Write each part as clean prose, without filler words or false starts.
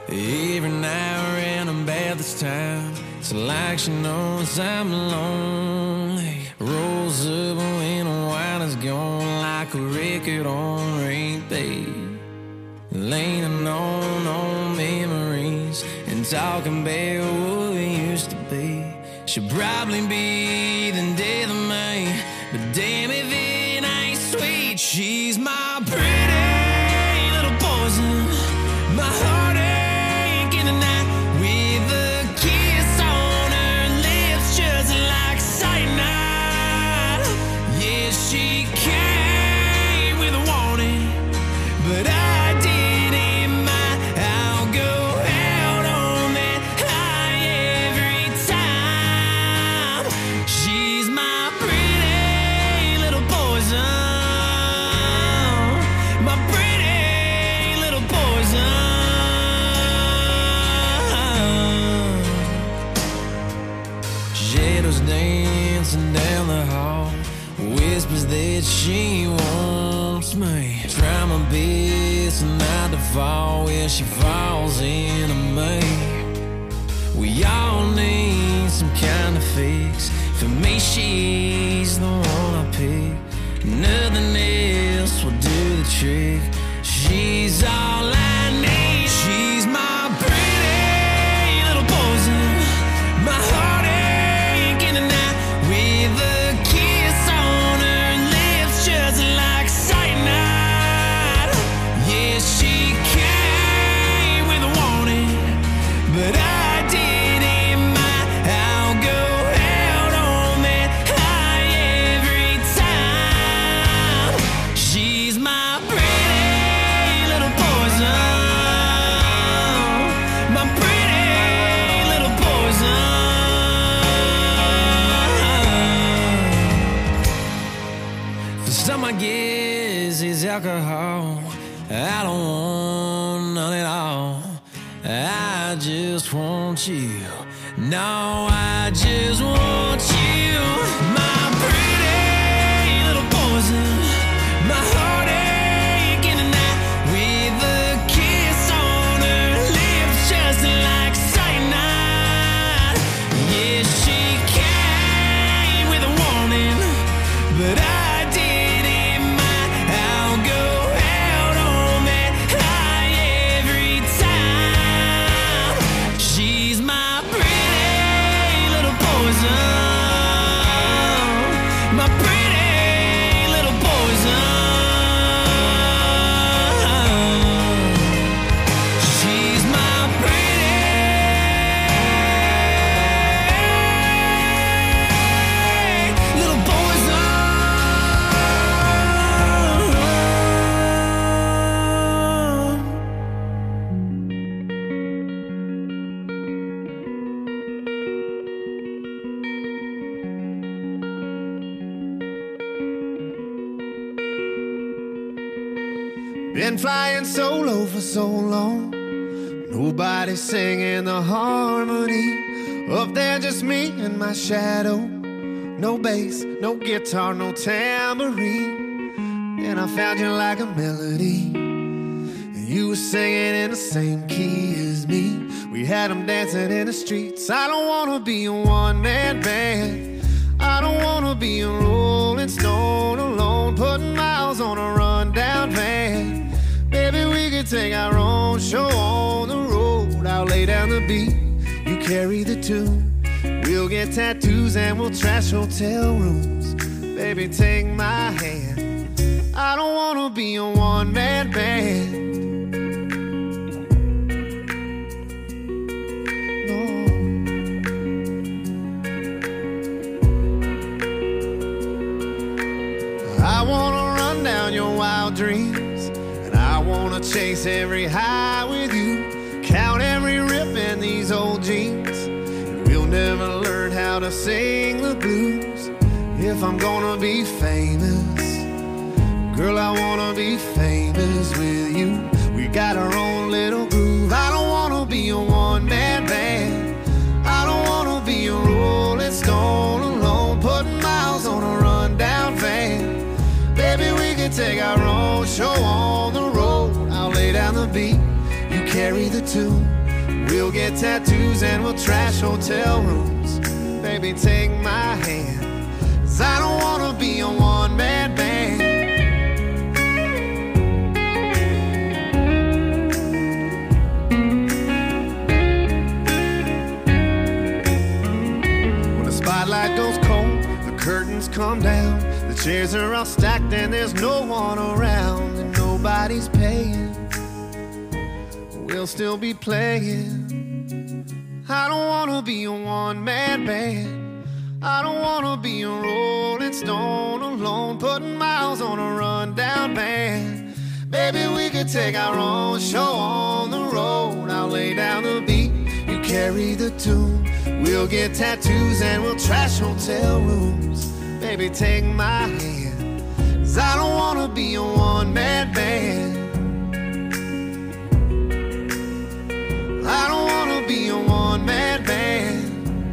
Every now and then about this time, it's like she knows I'm lonely. Rolls up when the wine is gone, like a record on repeat. Leaning on memories and talking about what we used to be. She'll probably be the death of me, but damn if it ain't sweet. She's my pretty little poison, my heartache in the night, with a kiss on her lips just like cyanide. Yeah, she came with a warning, but I didn't mind. I'll go out on that high every time. She's my pretty little poison, my pretty little poison. Shadows dancing down the hall, whispers that she wants me. Try my best not to fall where she falls into me. We all need some kind of fix. For me, she's the one I pick. Nothing else will do the trick. She's all I need. She's my pretty little poison, my heartache in the night, with a kiss on her lips just like cyanide. Yeah, she came with a warning, but I didn't mind. I'll go out on that high every time. She's my pretty little poison, my pretty little poison. For some, I guess it's alcohol. I don't want none at all. I just want you. No, I just want you. My pretty little poison, my heartache in the night, with a kiss on her lips just like cyanide. Yeah, she came with a warning, but I didn't mind. I'll go out on that high every time. She's my pretty little poison, my pretty little poison. She's my pretty little poison. Been flying solo for so long, nobody singing the harmony. Up there just me and my shadow. No bass, no guitar, no tambourine. And I found you like a melody, and you were singing in the same key as me. We had them dancing in the streets. I don't wanna be a one-man band. I don't wanna be a rolling stone alone, putting miles on a rundown van. Maybe we could take our own show on the road. I'll lay down the beat, you carry the tune. We'll get tattoos and we'll trash hotel rooms. Baby, take my hand. I don't wanna be a one-man band. I wanna run down your wild dreams, and I wanna chase every high with you, count every rip in these old jeans, and we'll never learn how to sing the blues. If I'm gonna be famous, girl, I wanna be famous with you. We got our own little groove. I don't wanna be a one-man band. I don't wanna be a rolling stone alone, putting miles on a rundown van. Baby, we can take our own show on the road. I'll lay down the beat, you carry carry the tune. We'll get tattoos and we'll trash hotel rooms. Baby, take my hand, 'cause I don't wanna be a one-man band. When the spotlight goes cold, the curtains come down, the chairs are all stacked and there's no one around, and nobody's paying, we'll still be playing. I don't wanna be a one-man band. I don't wanna be a Rolling Stone alone, putting miles on a rundown band. Baby, we could take our own show on the road. I'll lay down the beat, you carry the tune. We'll get tattoos and we'll trash hotel rooms. Baby, take my hand, 'cause I don't wanna be a one-man band. I don't wanna be a one-man band.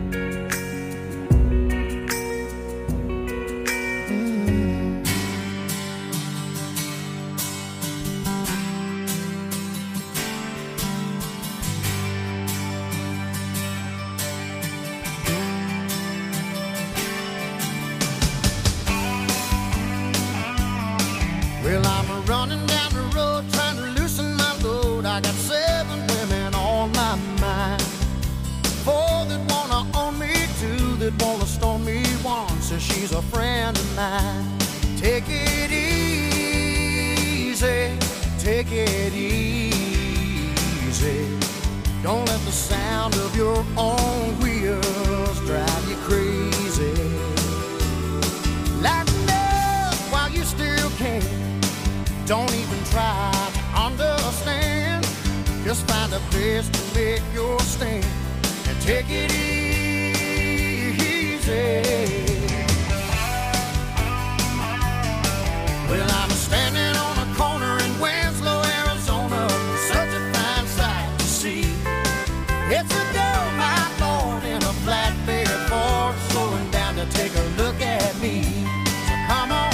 Well, I'm running down the road trying to loosen my load. I got 7 women on my mind, 4 that wanna own me, 2 that wanna stone me, 1 says she's a friend of mine. Take it easy, take it easy. Don't let the sound of your own wheels drive you crazy. Lighten up while you still can. Don't even try to understand. Just find a place to make your stand and take it easy. Well, I'm standing on a corner in Winslow, Arizona. Such a fine sight to see. It's a girl, my Lord, in a flatbed Ford, slowing down to take a look at me. So come on,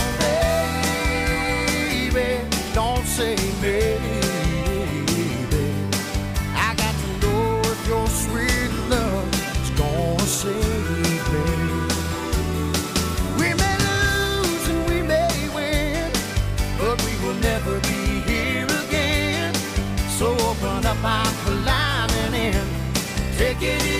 baby, don't say maybe. I got to know if your sweet love is gonna save me. We may lose and we may win, but we will never be here again. So open up our climbing in, take it easy.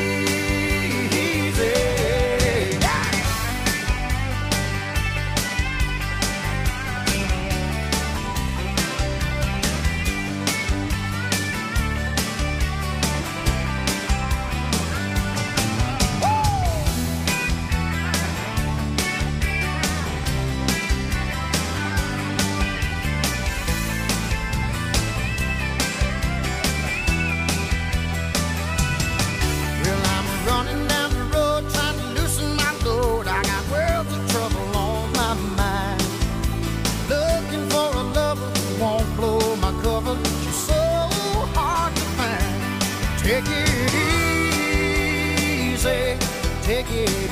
Take it easy, take it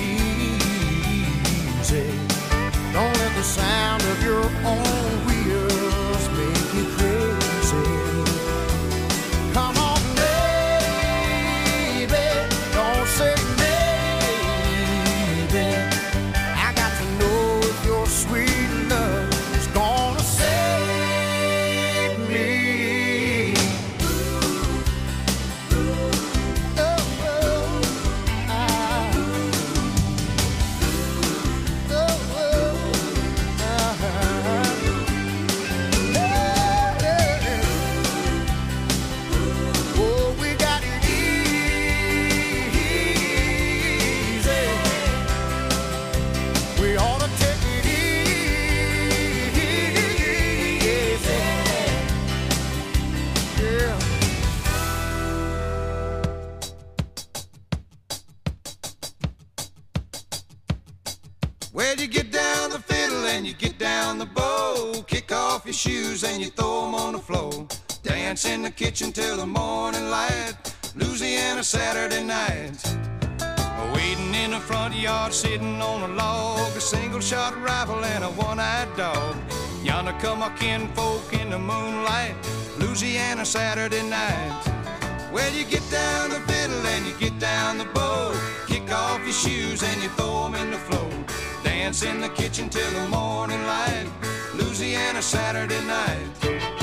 easy. Don't let the sound of your own wheels make you crazy. Come on, baby, don't say maybe. I got to know if your sweet love is gonna save me. Well, you get down the fiddle and you get down the bow, kick off your shoes and you throw them on the floor. Dance in the kitchen till the morning light, Louisiana Saturday night. Waiting in the front yard, sitting on a log, a single-shot rifle and a one-eyed dog. Yonder come our kinfolk in the moonlight, Louisiana Saturday night. Well, you get down the fiddle and you get down the bow, kick off your shoes and you throw them in the floor, dance in the kitchen till the morning light, Louisiana Saturday night.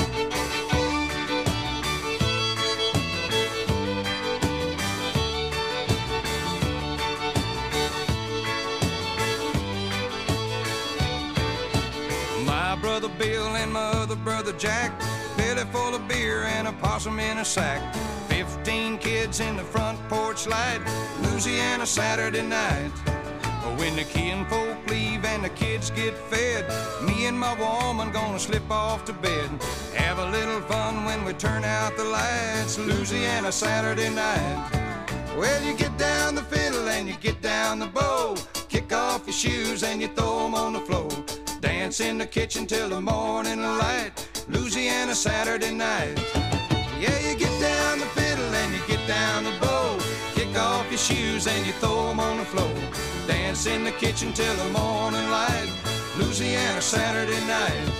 My brother Bill and my other brother Jack, belly full of beer and a possum in a sack, 15 kids in the front porch light, Louisiana Saturday night. When the kinfolk leave and the kids get fed, me and my woman gonna slip off to bed, have a little fun when we turn out the lights, Louisiana Saturday night. Well, you get down the fiddle and you get down the bow, kick off your shoes and you throw them on the floor, dance in the kitchen till the morning light, Louisiana Saturday night. Yeah, you get down the fiddle and you get down the bow, kick off your shoes and you throw them on the floor, dance in the kitchen till the morning light, Louisiana Saturday night.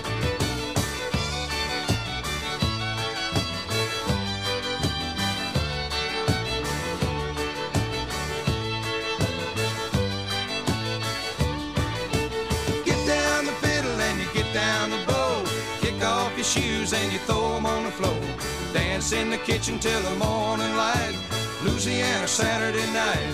Shoes and you throw them on the floor, dance in the kitchen till the morning light, Louisiana Saturday night.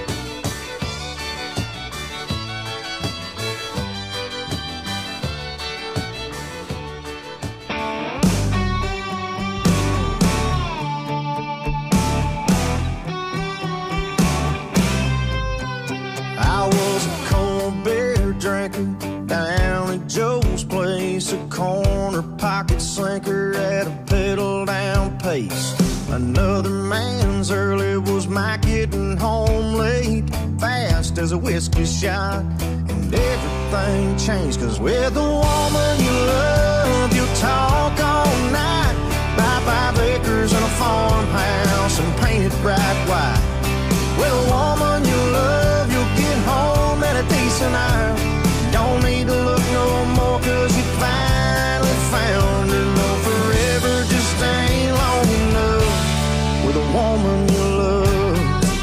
I was a cold beer drinker down at Joe's place, a corner pocket slinker at a pedal down pace. Another man's early was my getting home late, fast as a whiskey shot, and everything changed, cause with the woman you love, you'll talk all night, buy 5 acres and a farmhouse and paint it bright white. With a woman you love, you'll get home at a decent hour, don't need to look no more, cause you finally found her. No, forever just ain't long enough with a woman you love.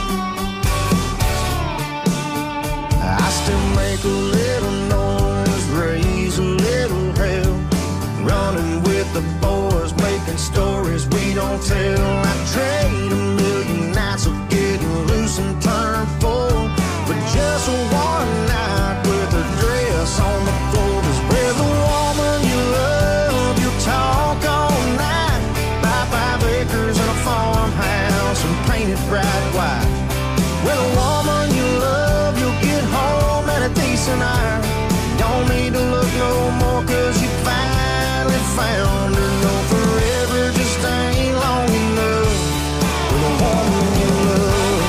I still make a little noise, raise a little hell, running with the boys, making stories we don't tell. I trade a million nights of getting loose and turn full for just one night with her dress on the floor. Cause with a woman you love, you'll talk all night, buy 5 acres and a farmhouse and paint it bright white. With a woman you love, you'll get home at a decent hour, don't need to look no more, cause you finally found her. No, forever just ain't long enough with a woman you love.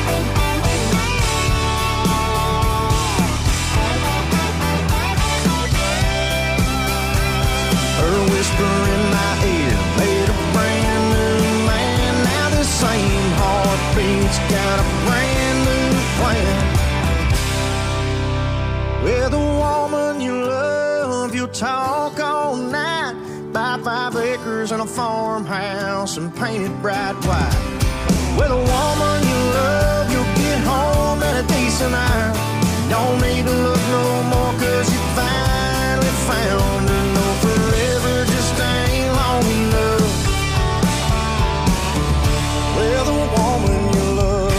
Her whisper in my ear made a brand new man. Now the same heartbeat's got a brand new plan. With a woman you love, you'll talk all night, buy 5 acres and a farmhouse and paint it bright white. With a woman you love, you'll get home at a decent hour, don't need to look no more, cause you finally found her. No, forever just ain't long enough with a woman you love.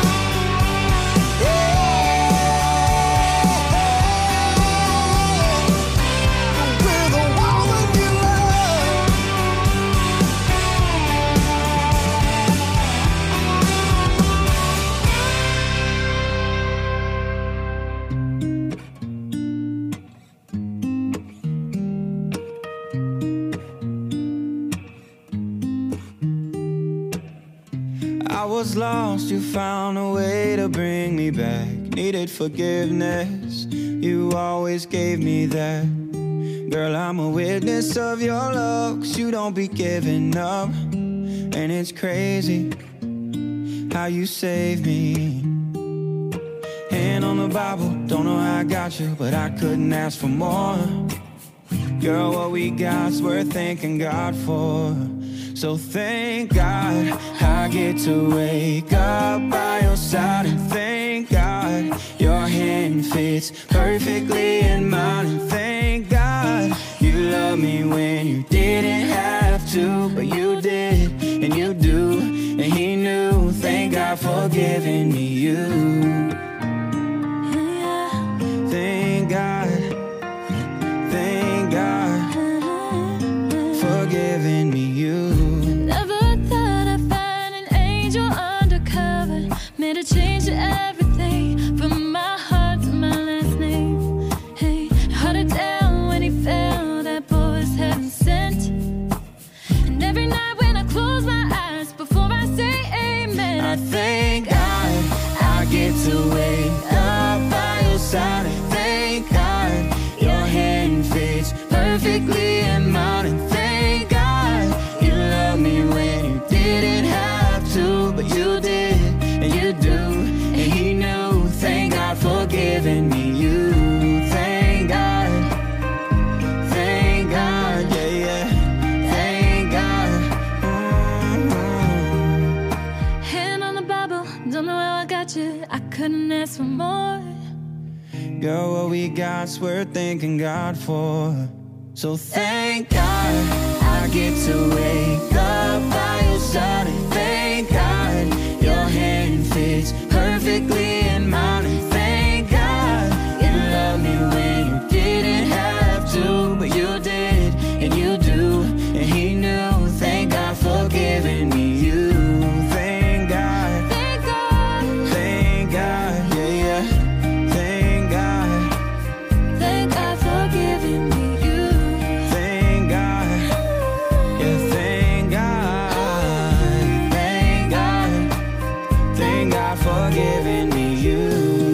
I was lost, you found a way to bring me back. Needed forgiveness, you always gave me that. Girl, I'm a witness of your love, 'cause you don't be giving up. And it's crazy how you saved me. Hand on the Bible, don't know how I got you, but I couldn't ask for more. Girl, what we got's worth thanking God for. So thank God I get to wake up by your side. And thank God your hand fits perfectly in mine. And thank God you love me when you didn't have to, but you did, and you do, and he knew. Thank God for giving me you. Thank God, thank God for giving me you. Never thought I'd find an angel undercover, made a change to everything, from my heart to my last name. Hey, held it down when he fell, that boy was heaven sent. And every night when I close my eyes, before I say amen, I thank God I get to wake up by your side. And thank God your hand fits perfectly in mine. And thank God you love me when you didn't have to, but you did, and you do, and he knew. Thank God for giving me you. Thank God, yeah, yeah. Thank God. hand on the Bible, don't know how I got you, I couldn't ask for more. Girl, what we got's worth thanking God for. So thank God I get to wake up by your side. And thank God your hand fits perfectly in mine. And thank God you love me when you didn't have to, but you did, and you do, and he knew. Thank God for giving me you. Thank God, Thank God, thank God, yeah, yeah. Thank God, thank God for giving me you. thank God, yeah, thank God, thank God, thank God for giving me you.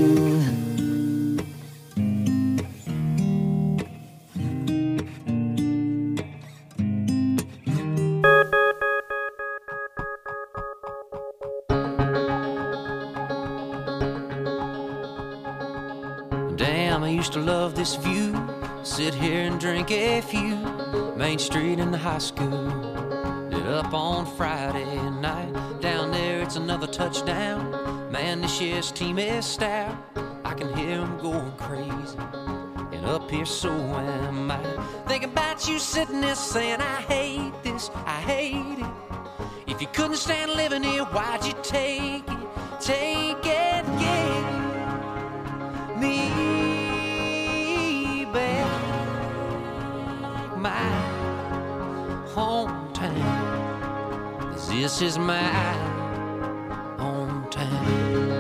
Damn, I used to love this view. Sit here and drink a few. Main Street in the high school. Did up on Friday night. Down there, it's another touchdown. Man, this year's team is stout. I can hear them going crazy. And up here, so am I. Thinking about you sitting there saying, I hate this, I hate it. If you couldn't stand living here, why'd you take it? Take it, yeah. Me back, my hometown, 'cause this is my hometown.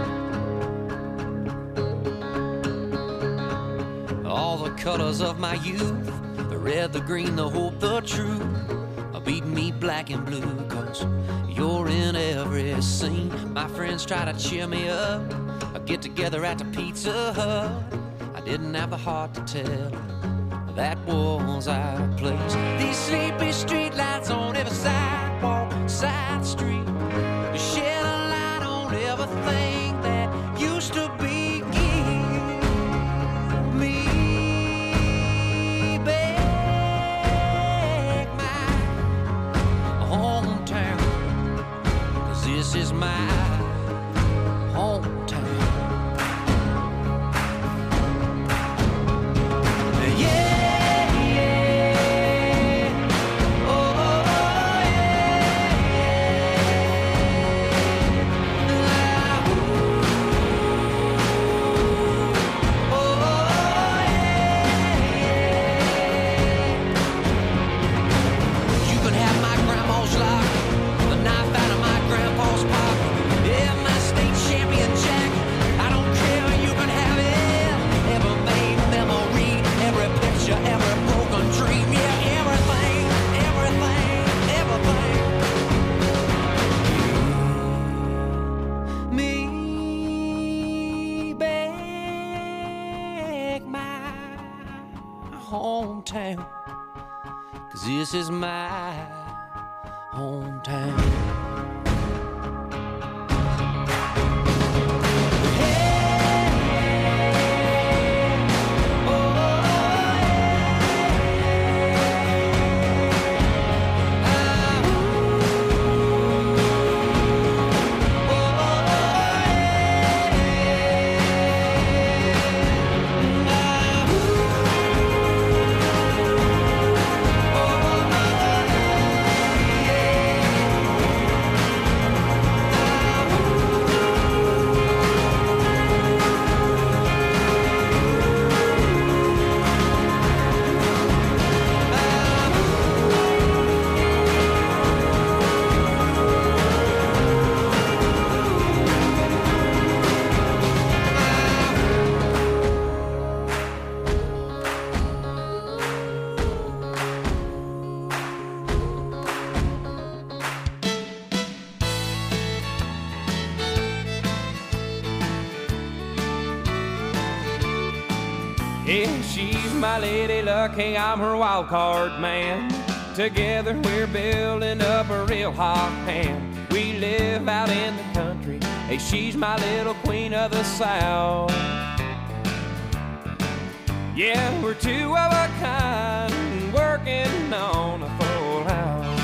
All the colors of my youth, the red, the green, the hope, the truth, are beating me black and blue, 'cause you're in every scene. My friends try to cheer me up, I get together at the Pizza Hut. I didn't have the heart to tell that was our place. These sleepy street lights on every sidewalk, side street, they shed a light on everything that used to be. Give me back my hometown, 'cause this is my hometown. Hometown, 'cause this is my hometown. Yeah, she's my lady luck, hey, I'm her wild card man. Together we're building up a real hot hand. We live out in the country, hey, she's my little queen of the South. Yeah, we're two of a kind, working on a full house.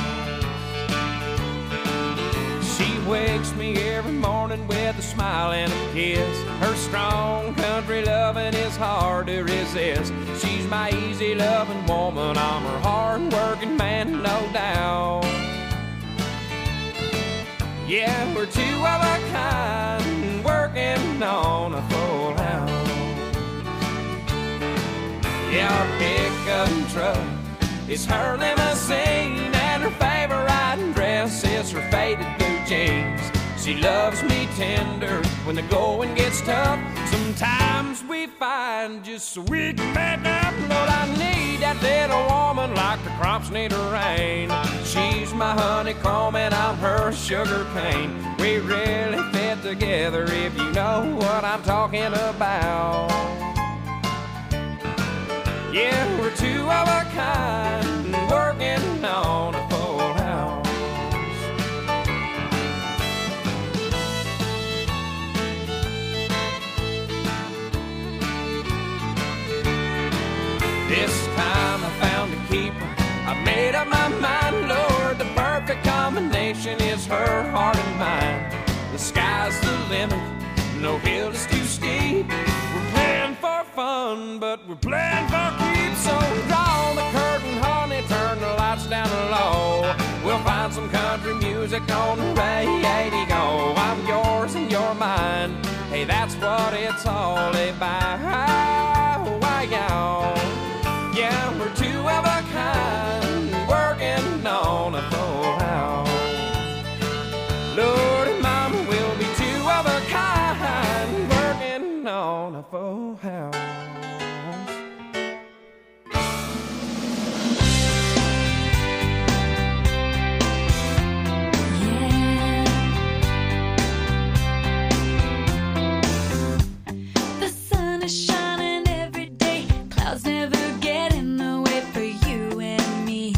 She wakes me every morning with a smile and a kiss. Her strong country loving is hard to resist. She's my easy loving woman, I'm her hard working man, no doubt. Yeah, we're two of a kind, working on a full house. Yeah, our pickup truck is her limousine, and her favorite riding dress is her faded blue jeans. She loves me tender when the going gets tough. Sometimes we find just so we can make up. Lord, I need that little woman like the crops need a rain. She's my honeycomb and I'm her sugar cane. We really fit together if you know what I'm talking about. Yeah, we're two of a kind, working on a full house. This time I found a keeper, I made up my mind, Lord, the perfect combination is her heart and mine. The sky's the limit, no hill is too steep. We're playing for fun, but we're playing for keeps. So draw the curtain, honey, turn the lights down low. We'll find some country music on the radio. I'm yours and you're mine, hey, that's what it's all about. Why, y'all? Yeah, we're two of a kind, working on a full house. Lord and Mama, we'll be two of a kind, working on a full house. The sun is shining every day, clouds never get in the way for you and me.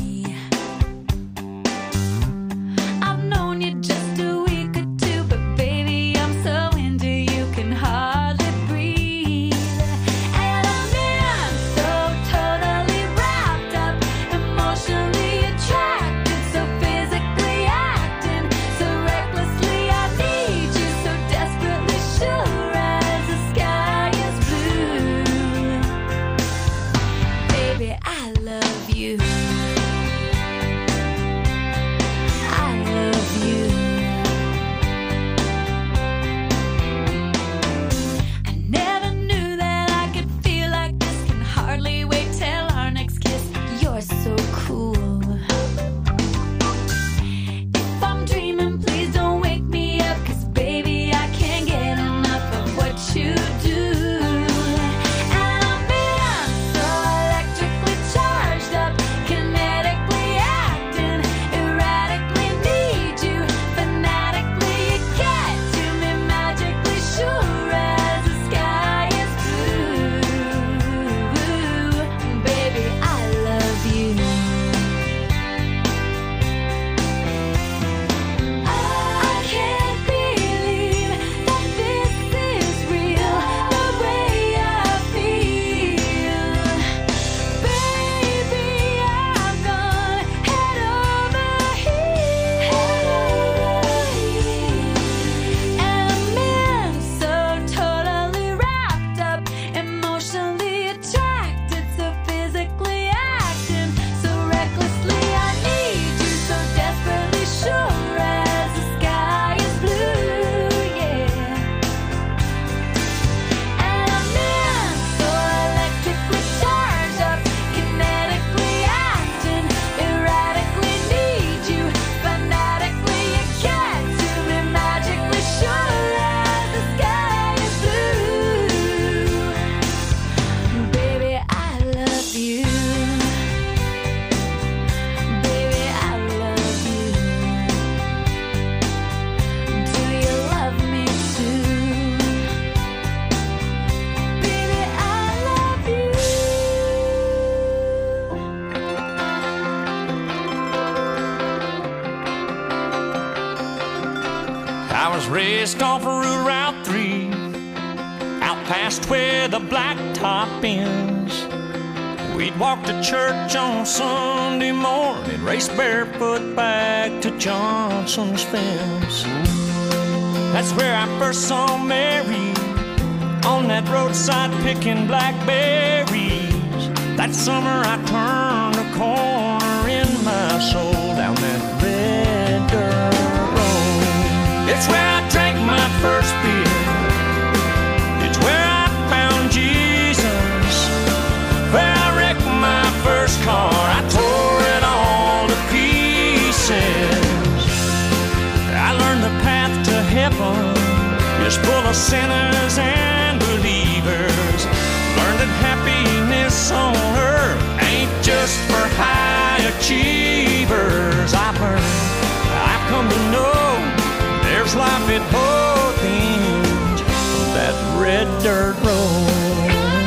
I was raced off of Route 3, out past where the blacktop ends. We'd walk to church on Sunday morning, race barefoot back to Johnson's fence. That's where I first saw Mary, on that roadside picking blackberries. That summer I turned a corner in my soul down that red dirt road. It's where I drank my first beer. It's where I found Jesus. Where I wrecked my first car. I tore it all to pieces. I learned the path to heaven is full of sinners and believers. Learned that happiness on earth ain't just for high achievers. I've come to know there's life at both ends of that red dirt road.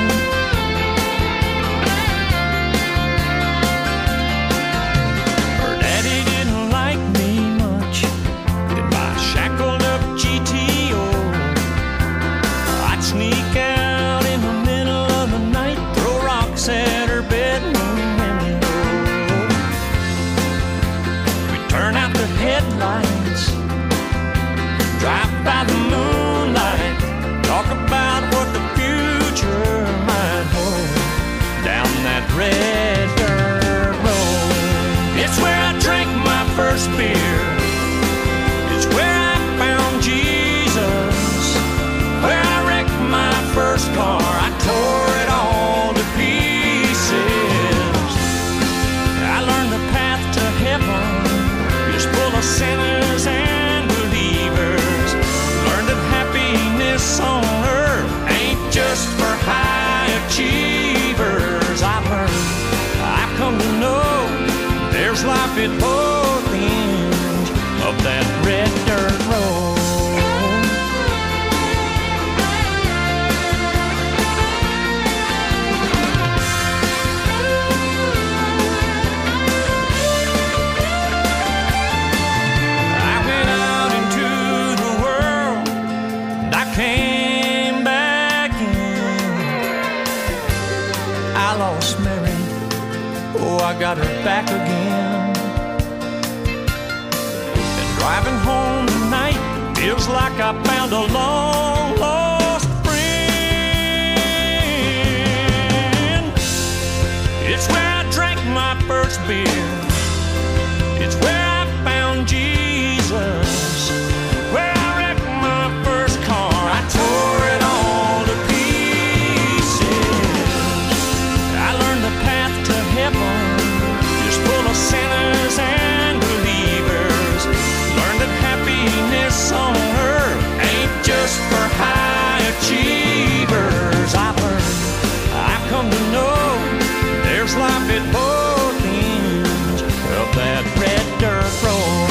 Her daddy didn't like me much in my shackled up GTO. I'd sneak out in the middle of the night, throw rocks at her bedroom window. We'd turn out the headlights, drive by the moonlight, talk about what the future might hold down that red dirt road. It's where I drank my first beer. It's where I found Jesus. Where I wrecked my first car. I tore it all to pieces. I learned the path to heaven is full of sinners and believers. Learned that happiness on earth ain't just for high achievers. I've come to know there's life at both ends of that red dirt road. I went out into the world and I came back in. I lost Mary, oh, I got her back again. And driving home tonight feels like I found a long lost friend. It's where I drank my first beer. It's where I found Jesus. Where I wrecked my first car. I tore it all to pieces. I learned the path to heaven is full of sinners and believers. Learned that happiness on earth ain't just for high achievers. I've come to know there's life at both ends of that red dirt road.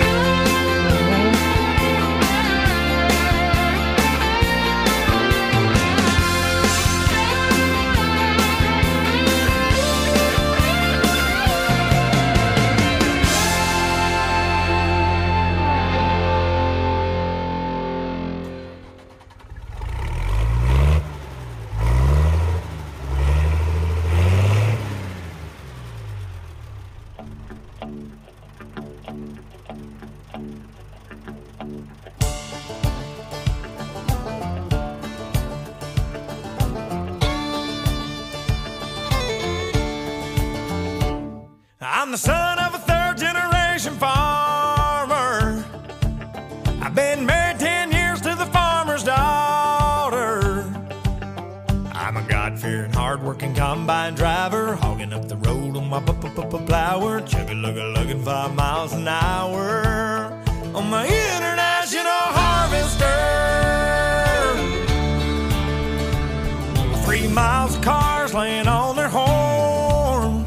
I'm the son of a third-generation farmer. I've been married 10 years to the farmer's daughter. I'm a God-fearing, hard-working combine driver, hogging up the road on my plower, chugga-lugga-lugging 5 miles an hour on my international harvester. 3 miles of cars laying on their horns,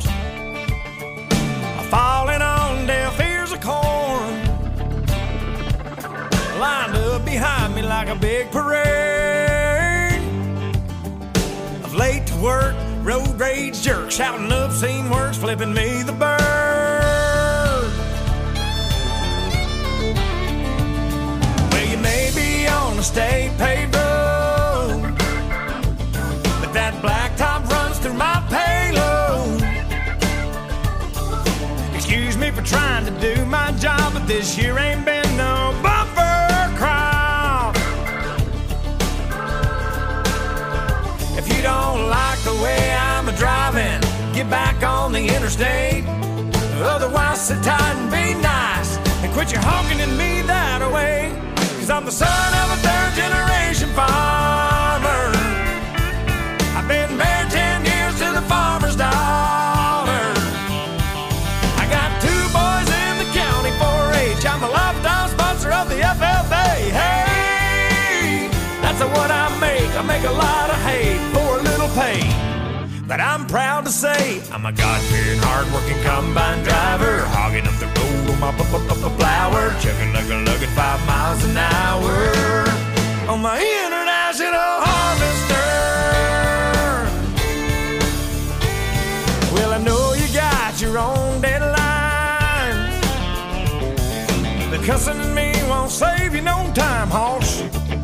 falling on deaf ears of corn, lined up behind me like a big parade of late to work, road rage jerks, shouting obscene words, flipping me the bird. Well, state paved road, but that blacktop runs through my payload. Excuse me for trying to do my job, but this year ain't been no bumper crop. If you don't like the way I'm driving, get back on the interstate. Otherwise, sit tight and be nice and quit your honking at me that way. Cause I'm the son of a third-generation farmer. I've been married 10 years to the farmer's daughter. I got 2 boys in the county 4-H. I'm a lifetime sponsor of the FFA. Hey, that's what I make. I make a lot of hay for a little pay. But I'm proud to say I'm a God-fearing, hard-working combine driver, hogging up the road on my plower, chugging like a lugging 5 miles an hour on my international harvester. Well, I know you got your own deadlines, but cussing at me won't save you no time, hoss.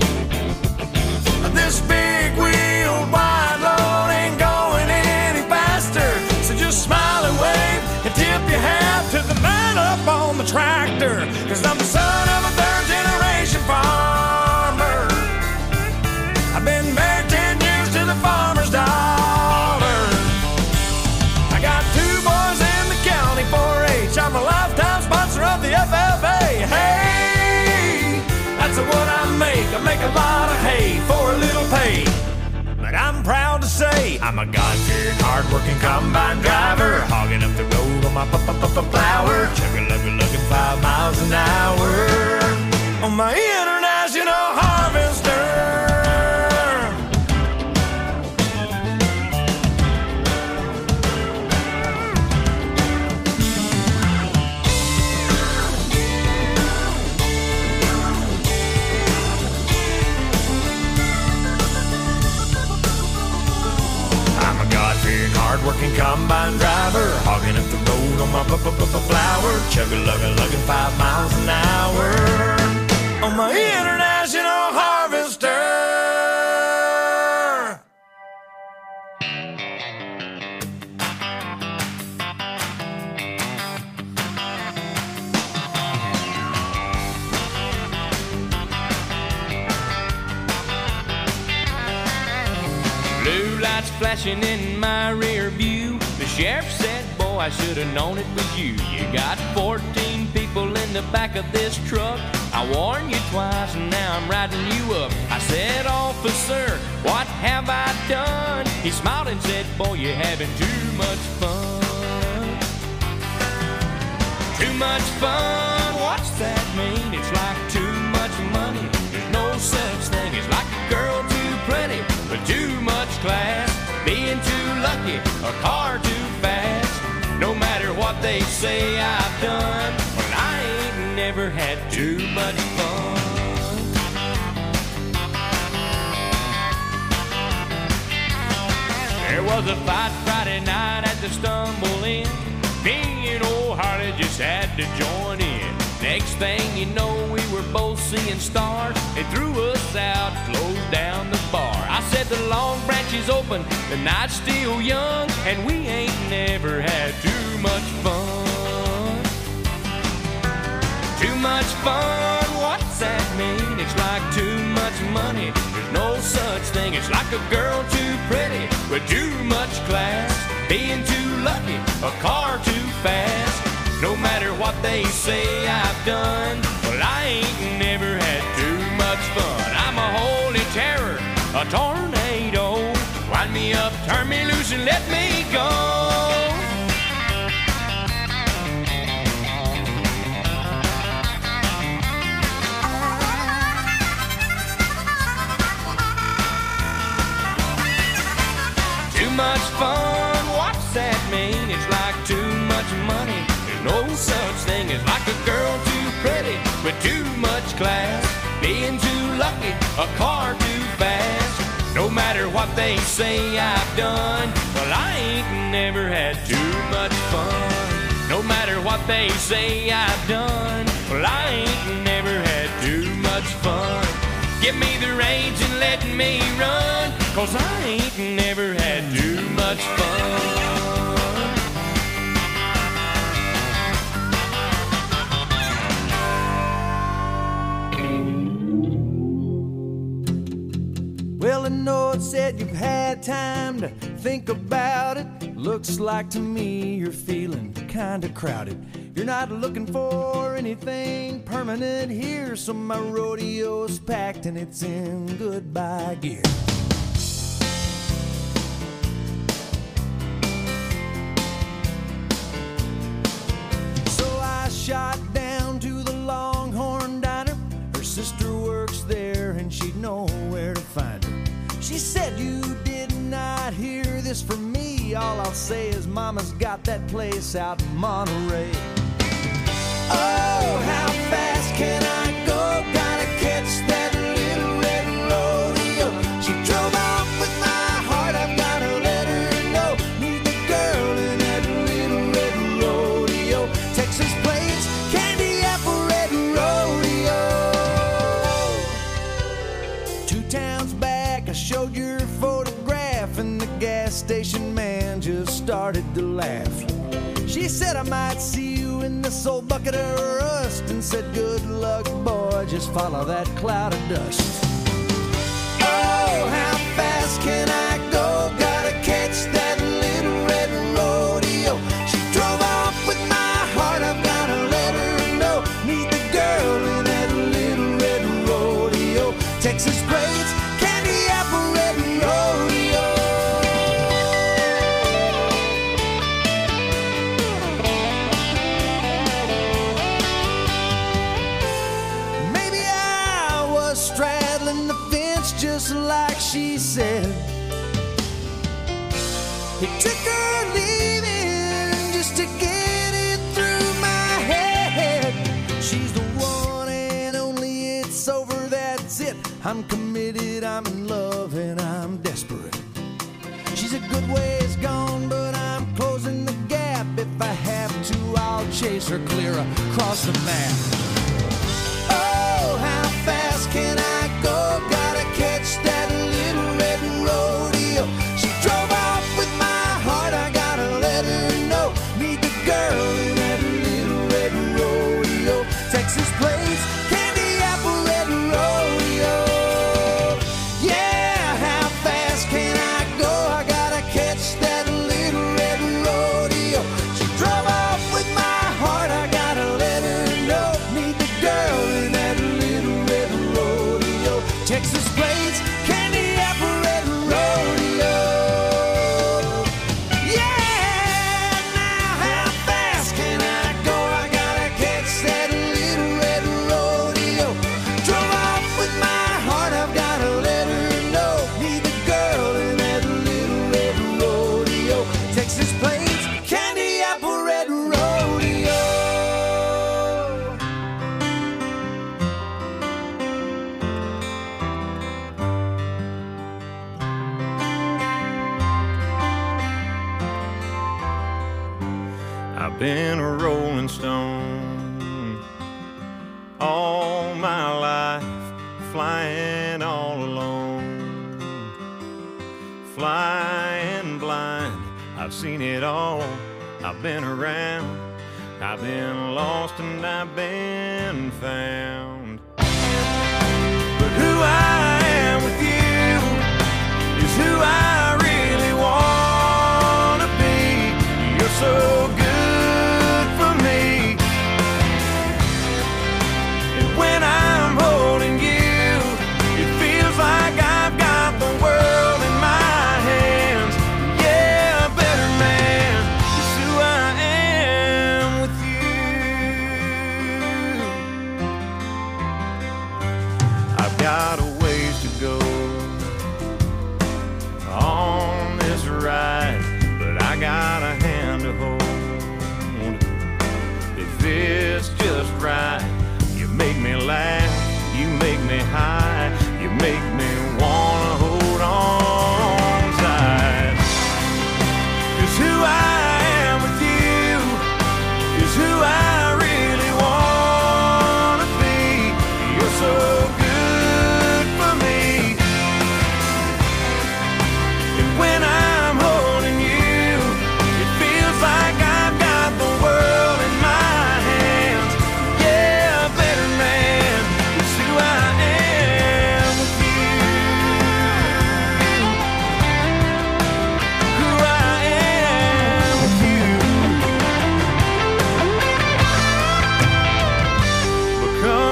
This big-wheeled wide load ain't going any faster, so just smile and wave and tip your hat to the man up on the tractor. Cause I'm the son of a third-generation farmer. I've been married 10 years to the farmer's daughter. I got 2 boys in the county 4-H. I'm a lifetime sponsor of the FFA. Hey, that's what I make. I make a lot of hay for a little pay. But I'm proud to say I'm a God-fearing, hard-working combine driver, hogging up the road on my plower, chugging, lugging 5 miles an hour on my international harvester. Hard-working combine driver, hogging up the road on my flower, chugging, lugging 5 miles an hour on my international harvester. Blue lights flashing in my rear view. The sheriff said, boy, I should have known it was you. You got 14 people in the back of this truck. I warned you twice and now I'm riding you up. I said, officer, what have I done? He smiled and said, boy, you're having too much fun. Too much fun, what's that mean? It's like too much money. There's no such thing as like a girl too pretty, but too much class, being too lucky, a car too fast. No matter what they say I've done, well, I ain't never had too much fun. There was a fight Friday night at the Stumble Inn. Me and old Harley just had to join in. Next thing you know, we were both seeing stars. They threw us out, closed down the bar. I said the Long Branch is open, the night's still young, and we ain't never had too much fun. Too much fun, what's that mean? It's like too much money. There's no such thing. It's like a girl too pretty with too much class, being too lucky, a car too fast. No matter what they say I've done, well, I ain't never had too much fun. I'm a holy terror, a tornado. Wind me up, turn me loose, and let me go. Too much fun, what's that mean? It's like too much money. No such thing as like a girl too pretty with too much class, being too lucky, a car too fast. No matter what they say I've done, well, I ain't never had too much fun. No matter what they say I've done, well, I ain't never had too much fun. Give me the reins and let me run, 'cause I ain't never had too much fun. Well, I know it said you've had time to think about it. Looks like to me you're feeling kinda crowded. You're not looking for anything permanent here, so my rodeo's packed and it's in goodbye gear. So I shot down to the Longhorn Diner. Her sister works there and she'd know where to find her. She said, you did not hear this from me. All I'll say is Mama's got that place out in Monterey. Oh, how fast can I go? Gotta catch that little red rodeo. She drove off with my heart, I've gotta let her know. Meet the girl in that little red rodeo. Texas Plains, Candy Apple Red Rodeo. 2 towns back, I showed your photograph, and the gas station man just started to laugh. She said I might see you in this old bucket of rust, and said good luck boy, just follow that cloud of dust. Oh, how fast can I go? Gotta catch that little red rodeo. She drove off with my heart, I've gotta let her know. Meet the girl in that little red rodeo. Texas Plains, Candy Apple Red Rodeo. Straddling the fence just like she said. It took her leaving just to get it through my head. She's the one and only, it's over, that's it. I'm committed, I'm in love, and I'm desperate. She's a good ways gone, but I'm closing the gap. If I have to, I'll chase her clear across the map. Oh, how fast can I go? Gotta catch that little red rodeo. She drove off with my heart, I gotta let her know. Meet the girl in that little red rodeo. Texas Plains, Candy Apple Red Rodeo. Yeah, how fast can I go? I gotta catch that little red rodeo. She drove off with my heart, I gotta let her know. Meet the girl in that little red rodeo. Texas Plains, Candy Apple Red Rodeo. Yeah, now how fast can I go? I gotta catch that little red rodeo. Drove off with my heart, I've gotta let her know. Meet the girl in that little red rodeo. Texas Plains, Candy Apple Red Rodeo. I've been a rolling stone all my life, flying all alone, flying blind. I've seen it all, I've been around, I've been lost and I've been found. But who I am with you is who I really want to be. You're so good for me, and when I'm holding you, it feels like I've got the world in my hands. Yeah, a better man is who I am with you. I've got a ways to go on this ride, but I got a hand to hold. If it's just right, you make me laugh, you make me high, you make me wanna hold on tight. 'Cause who I am with you is who I really wanna be. You're so good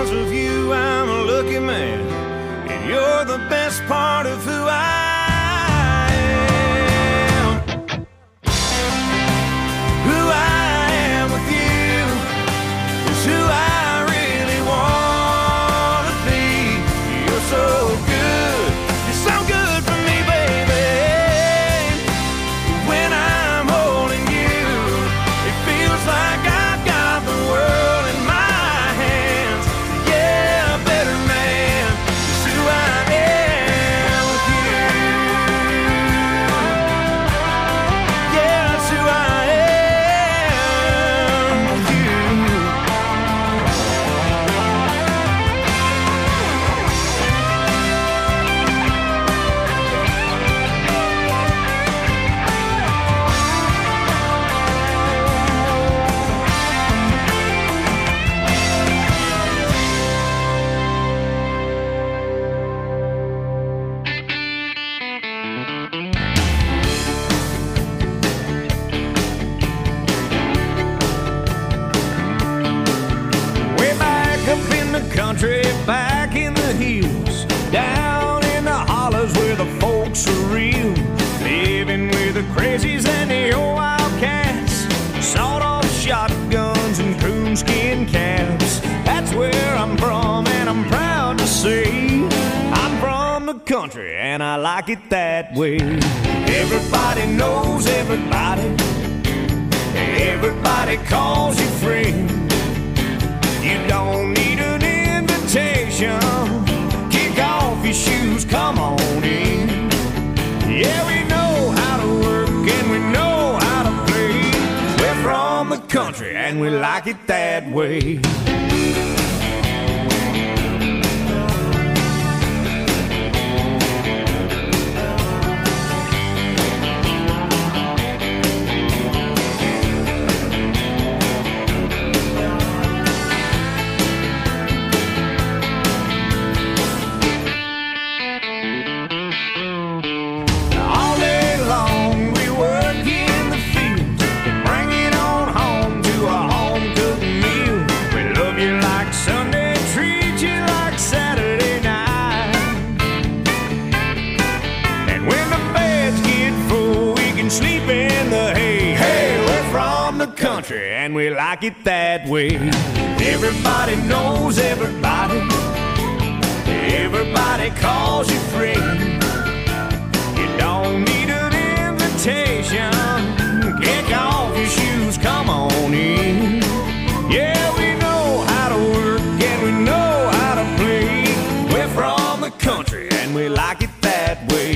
'cause of you I'm a lucky man, and you're the best part of who I am. Who I am with you is who I really want to be. You're so good, you're so good for me, baby. When I'm holding you, it feels like I've got the world in my hands. Yeah, a better man is who I am with you. Yeah, that's who I am with you. Way back up in the country, back in the hills, down in the hollows where the folks are real, living with the crazies and the old wildcats, sawed-off shotguns and coonskin caps. That's where I'm from, and I'm proud to say I'm from the country, and I like it that way. Everybody knows everybody. Everybody calls you friend. You don't need an invitation. Kick off your shoes, come on in. Yeah, we know how to work and we know how to play. We're from the country and we like it that way. All day long we work in the fields and bring it on home to a home-cooked meal. We love you like Sunday, treat you like Saturday night. And when the beds get full, we can sleep in the hay. Hey, we're from the country and we like it that way. Everybody knows everybody. Everybody calls you friend. You don't need an invitation. Kick off your shoes, come on in. Yeah, we know how to work and we know how to play. We're from the country and we like it that way.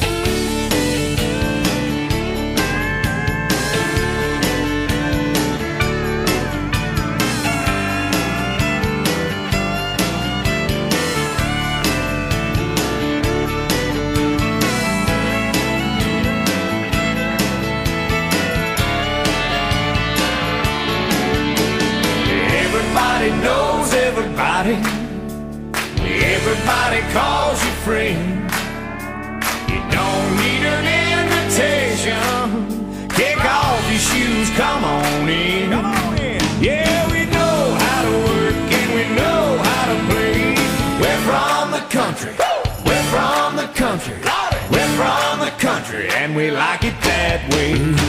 Everybody knows everybody. Everybody calls you friend. You don't need an invitation. Kick off your shoes, come on in. Come on in. Yeah, we know how to work and we know how to play. We're from the country. We're from the country. We're from the country and we like it that way.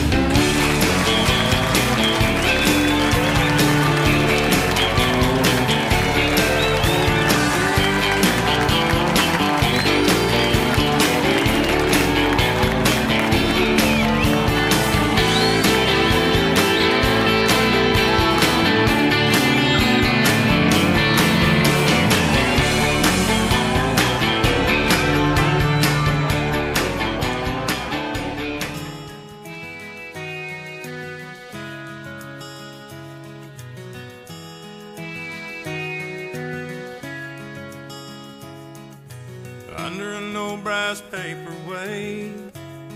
Under an old brass paperweight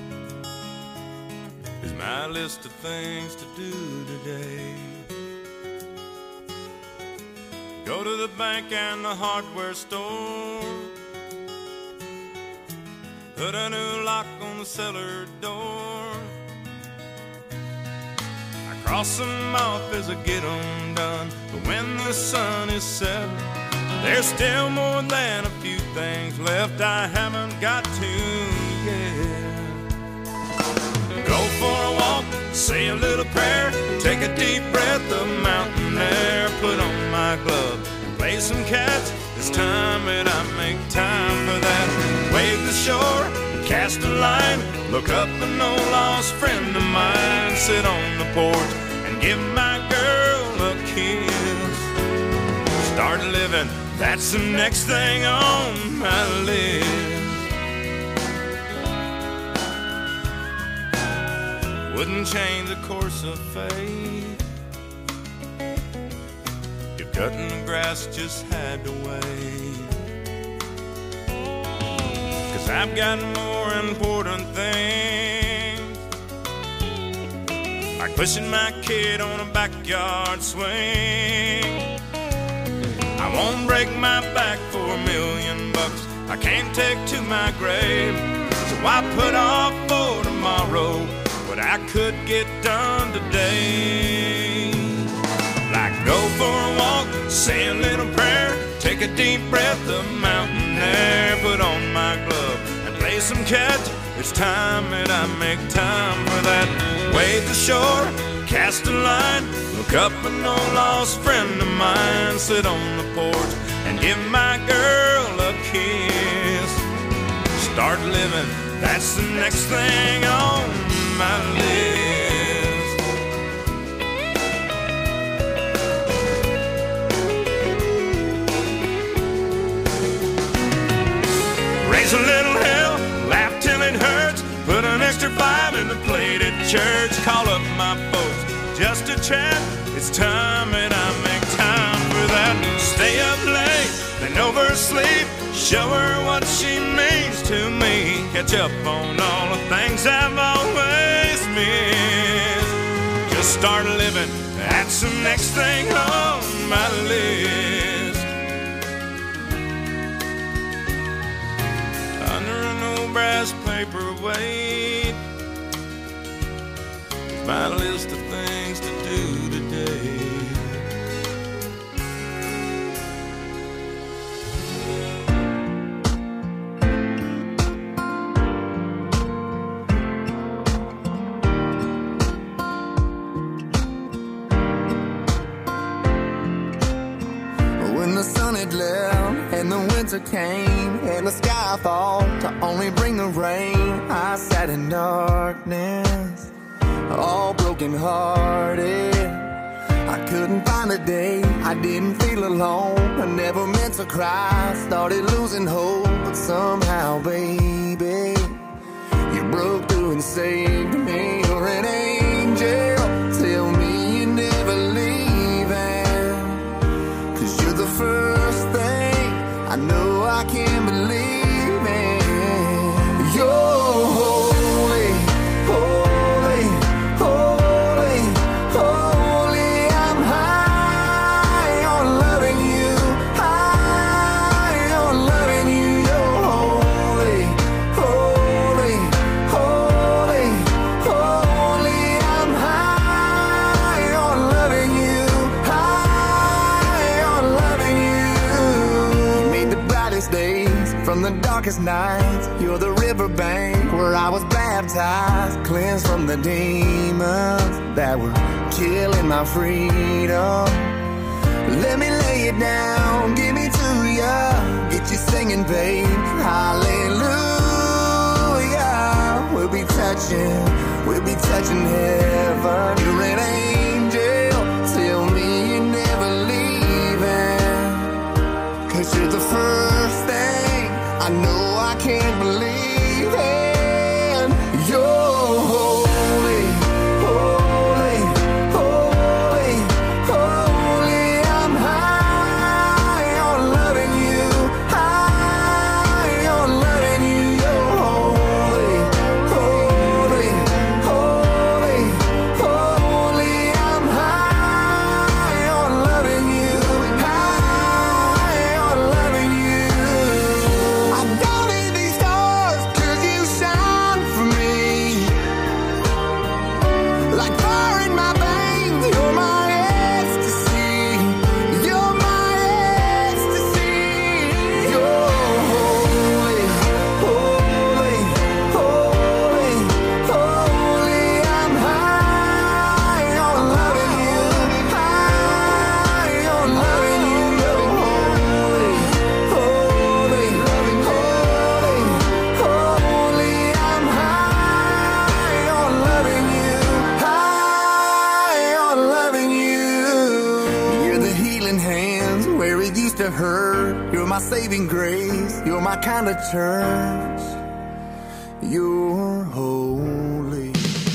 is my list of things to do today. Go to the bank and the hardware store, put a new lock on the cellar door. I cross them off as I get them done, but when the sun is setting, There's still more than a few things left I haven't got to yet. Go for a walk, say a little prayer, take a deep breath of mountain air, put on my glove, play some catch. It's time that I make time for that. Wave the shore, cast a line, look up an old lost friend of mine, sit on the porch and give my girl a kiss. Start living, that's the next thing on my list. Wouldn't change the course of fate. If cutting the grass just had to wait. 'Cause I've got more important things, like pushing my kid on a backyard swing. I won't break my back for $1,000,000 I can't take to my grave. So I put off for tomorrow what I could get done today. Like go for a walk, say a little prayer, take a deep breath of mountain air, put on my glove and play some catch. It's time that I make time for that. Wade the shore, cast a line, look up an old lost friend of mine, sit on the porch and give my girl a kiss. Start living, that's the next thing on my list. Raise a little hell, laugh till it hurts, put an extra 5 in the plate at church, call up my folks just to chat. It's time that I make time for that. Stay up late, then oversleep, show her what she means to me, catch up on all the things I've always missed. Just start living, that's the next thing on my list. Under an old brass paperweight, my list of things to do today. When the sun had left and the winter came and the sky thought to only bring the rain, I sat in darkness, all broken hearted. I couldn't find a day I didn't feel alone. I never meant to cry, started losing hope, but somehow, baby, you broke through and saved me. You're an angel, tell me you're never leaving, 'cause you're the first thing I know I can't believe in. You're holy, holy, holy, holy. I'm high on loving you, high on loving you. You're holy, holy, holy, holy. I'm high on loving you, high on loving you. You made the brightest days from the darkest nights. You're the riverbank where I was baptized, cleansed from the demons that were killing my freedom. Let me lay it down, give me to ya, get you singing, babe. Hallelujah. We'll be touching heaven. You're an angel, tell me you're never leaving, 'cause you're the first thing I know I can't believe in. You're holy, holy, holy, holy. I'm high on loving you, high on loving you. You're holy, holy, holy, holy. I'm high on loving you, high on loving you. I don't need these stars 'cause you shine. my saving grace. You're my kind of church. You're holy.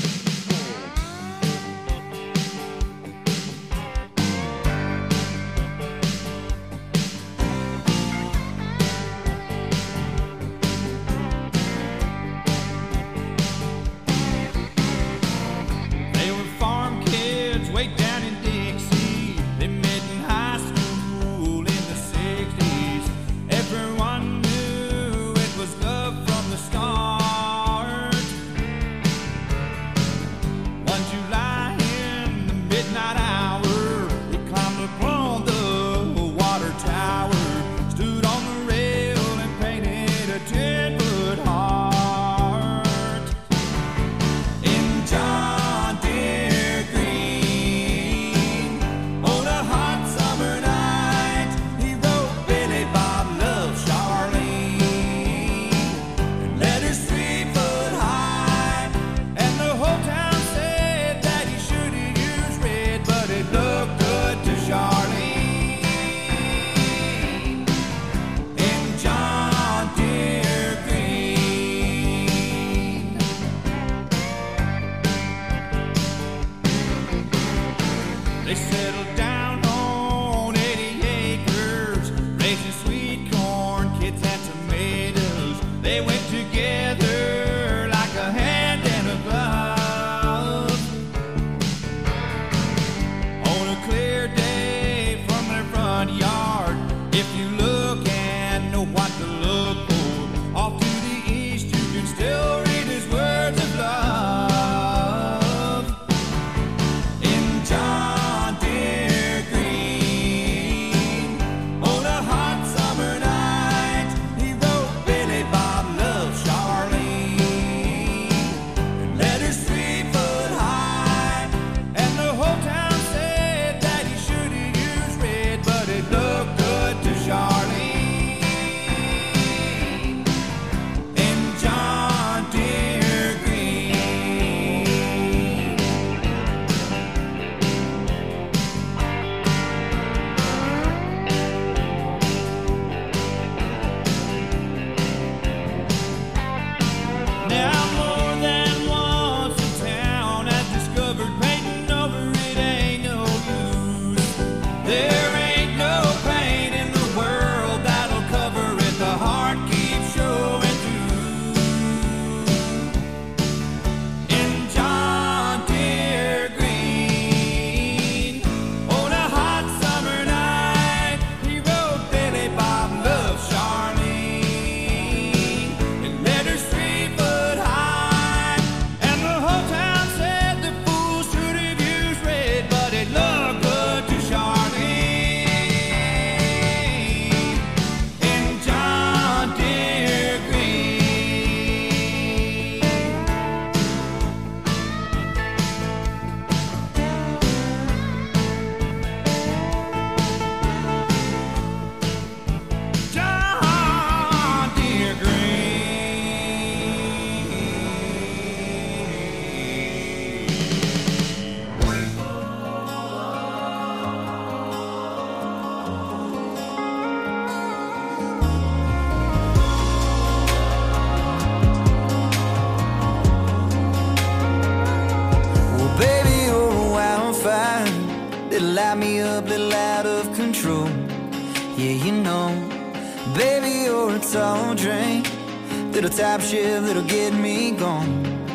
light me up, little out of control. Yeah, you know, baby, you're a tall drink, little top shift, little get me gone.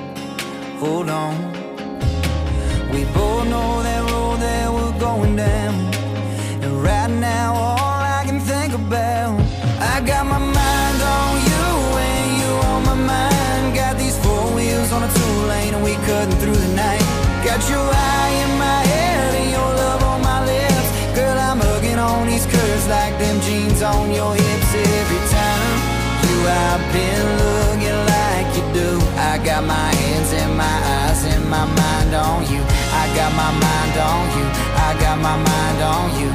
Hold on, we both know that road that we're going down, and right now all I can think about, I got my mind on you and you on my mind. Got these four wheels on a two-lane and we cutting through the night. Got your eye in my head and your love on my lips. Girl, I'm hugging on these curves like them jeans on your hips. Every time you I've been looking like you do. I got my hands and my eyes and my mind on you. I got my mind on you. I got my mind on you.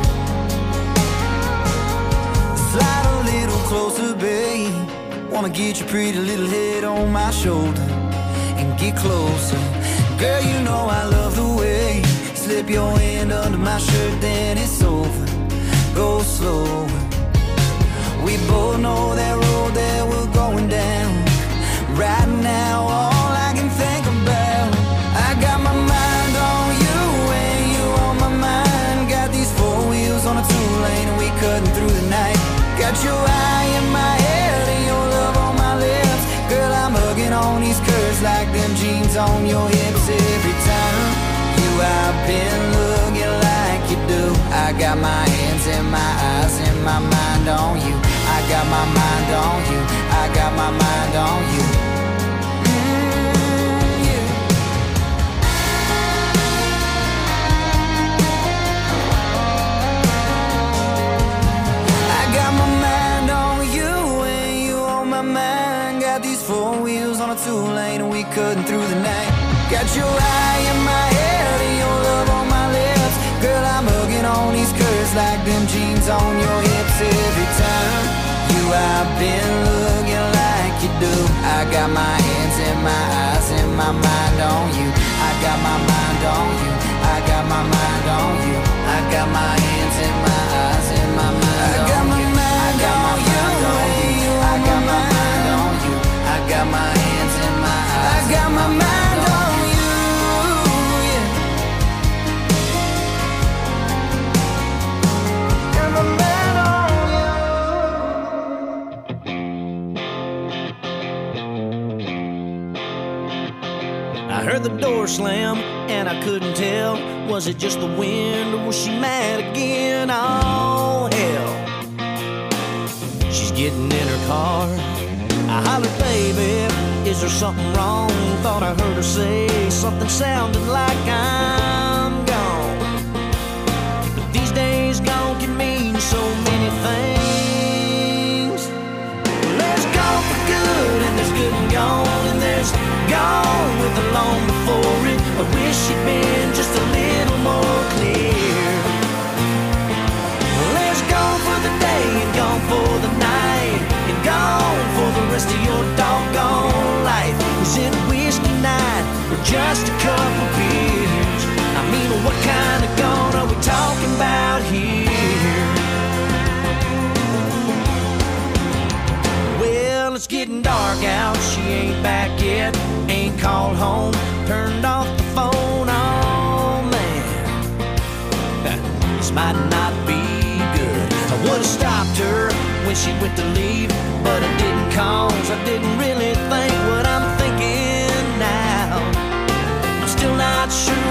Slide a little closer, babe. Wanna get your pretty little head on my shoulder and get closer. Girl, you know I love the way you slip your hand under my shirt, then it's over. Go slow. We still know that road that we're going down. Right now, all I can think about, I got my mind on you and you on my mind. Got these four wheels on a two-lane and we cutting through the night. Got your eye in my head and your love on my lips. Girl, I'm hugging on these curves like them jeans on your hips. Every time you I've been looking like you do. I got my hands and my eyes and my mind on you. I got my mind on you. I got my mind on you. I got my mind on you and you on my mind. Got these four wheels on a two-lane and we cutting through the night. Got your eye in my head and your love on my lips. Girl, I'm hugging on these curves like them jeans on your hips. Every time you I've been looking like you do. I got my hands and my eyes and my mind on you. I got my mind on you. I got my mind on you. I got my hands and my eyes and my mind on you. I got my mind on you. I got my mind on you. I got my hands and my eyes. I got my mind on you. Yeah. Got my mind on you. I heard the door slam and I couldn't tell. Was it just the wind or was she mad again? Oh hell. She's getting in her car. I hollered, baby, is there something wrong? Thought I heard her say something sounding like I'm gone. But these days gone can mean so many things. Well, there's gone for good and there's good and gone, and there's gone with the long before it. I wish she'd been just a little more clear. Well, there's gone for the day and gone for the night, and gone for the rest of your doggone life. Was it a whiskey night or just a couple beers? I mean, what kind of gone are we talking about here? Well, it's getting dark out, she ain't back yet. Ain't called home, turned off the phone, oh man. This might not be good. I would've stopped her when she went to leave, but I didn't, cause I didn't really think what I'm thinking now. I'm still not sure